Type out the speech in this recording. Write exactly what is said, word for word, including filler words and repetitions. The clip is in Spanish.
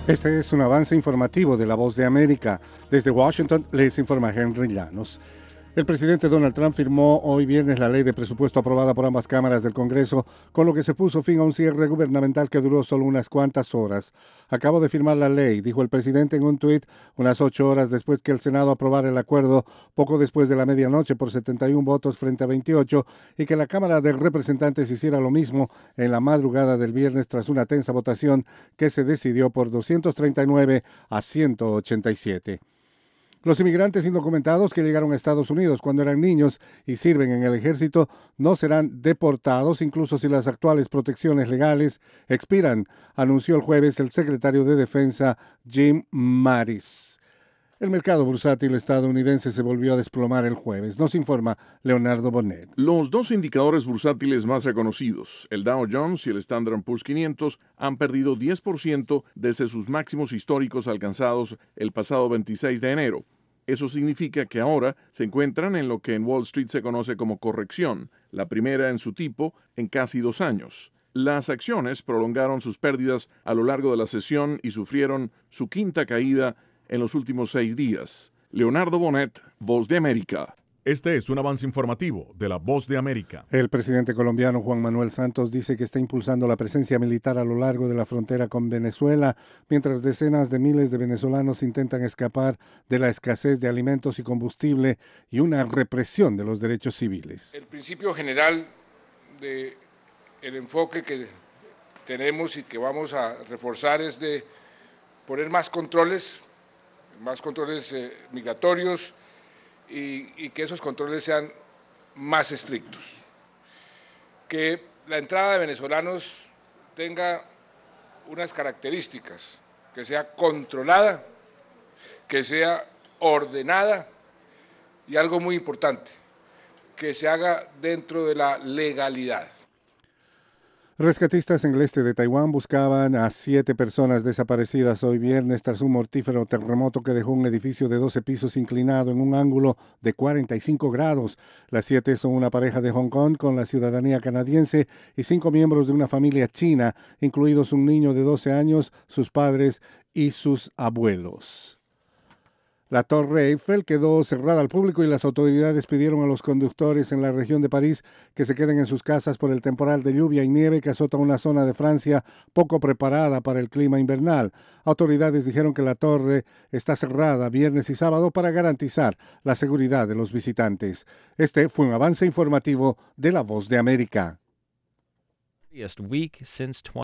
Este es un avance informativo de La Voz de América. Desde Washington les informa Henry Llanos. El presidente Donald Trump firmó hoy viernes la ley de presupuesto aprobada por ambas cámaras del Congreso, con lo que se puso fin a un cierre gubernamental que duró solo unas cuantas horas. Acabo de firmar la ley, dijo el presidente en un tuit unas ocho horas después que el Senado aprobara el acuerdo, poco después de la medianoche por setenta y un votos frente a veintiocho, y que la Cámara de Representantes hiciera lo mismo en la madrugada del viernes tras una tensa votación que se decidió por doscientos treinta y nueve a ciento ochenta y siete. Los inmigrantes indocumentados que llegaron a Estados Unidos cuando eran niños y sirven en el ejército no serán deportados, incluso si las actuales protecciones legales expiran, anunció el jueves el secretario de Defensa Jim Mattis. El mercado bursátil estadounidense se volvió a desplomar el jueves, nos informa Leonardo Bonet. Los dos indicadores bursátiles más reconocidos, el Dow Jones y el Standard and Poor's quinientos, han perdido diez por ciento desde sus máximos históricos alcanzados el pasado veintiséis de enero. Eso significa que ahora se encuentran en lo que en Wall Street se conoce como corrección, la primera en su tipo en casi dos años. Las acciones prolongaron sus pérdidas a lo largo de la sesión y sufrieron su quinta caída en los últimos seis días. Leonardo Bonet, Voz de América. Este es un avance informativo de La Voz de América. El presidente colombiano Juan Manuel Santos dice que está impulsando la presencia militar a lo largo de la frontera con Venezuela, mientras decenas de miles de venezolanos intentan escapar de la escasez de alimentos y combustible y una represión de los derechos civiles. El principio general del enfoque que tenemos y que vamos a reforzar es de poner más controles, más controles eh, migratorios, Y, y que esos controles sean más estrictos, que la entrada de venezolanos tenga unas características, que sea controlada, que sea ordenada y algo muy importante, que se haga dentro de la legalidad. Rescatistas en el este de Taiwán buscaban a siete personas desaparecidas hoy viernes tras un mortífero terremoto que dejó un edificio de doce pisos inclinado en un ángulo de cuarenta y cinco grados. Las siete son una pareja de Hong Kong con la ciudadanía canadiense y cinco miembros de una familia china, incluidos un niño de doce años, sus padres y sus abuelos. La Torre Eiffel quedó cerrada al público y las autoridades pidieron a los conductores en la región de París que se queden en sus casas por el temporal de lluvia y nieve que azota una zona de Francia poco preparada para el clima invernal. Autoridades dijeron que la torre está cerrada viernes y sábado para garantizar la seguridad de los visitantes. Este fue un avance informativo de La Voz de América.